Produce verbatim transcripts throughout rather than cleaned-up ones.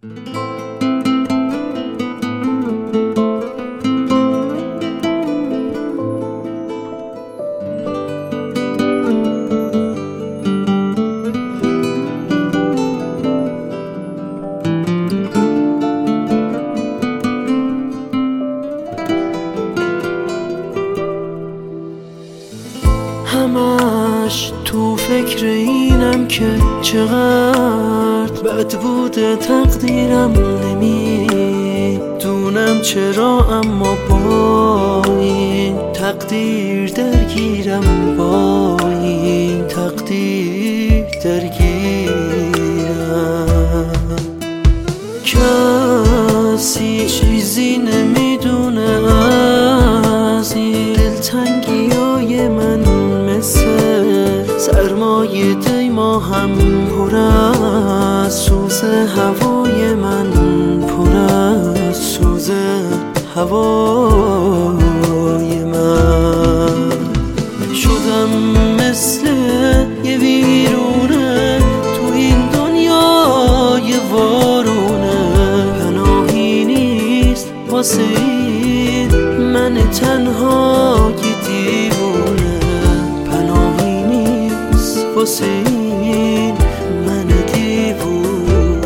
همش تو فکر اینم که چقدر بد بوده تقدیرم، نمیدونم چرا اما با این تقدیر درگیرم، با این تقدیر درگیرم. کسی چیزی نمیدونه از این دلتنگی های من، مثل سرمایه دیما هم پر از سوز هوای من، پر از سوز هوای من. شدم مثل یه ویرونه تو این دنیای وارونه، پناهی نیست واسه این من تنهای دیوونه، پناهی نیست واسه این من دیوونه.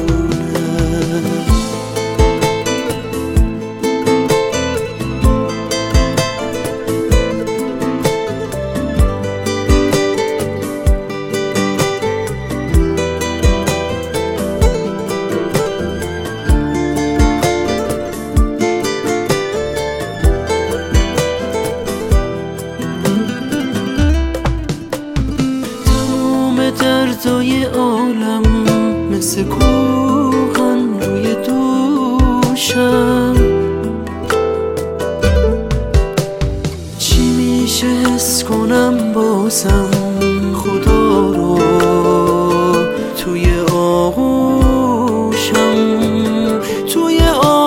دردای عالم مثل کوهن روی دوشم، چی میشه حس کنم بازم خدا رو توی آغوشم، توی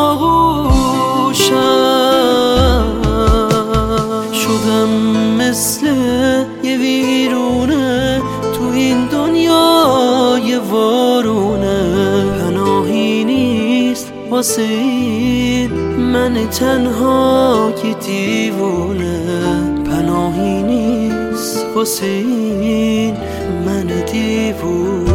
آغوشم. شدم مثل یه ویرونه تو این دنیای وارونه، پناهی نیست واسه این من تنهای دیوونه، پناهی نیست واسه این من دیوونه.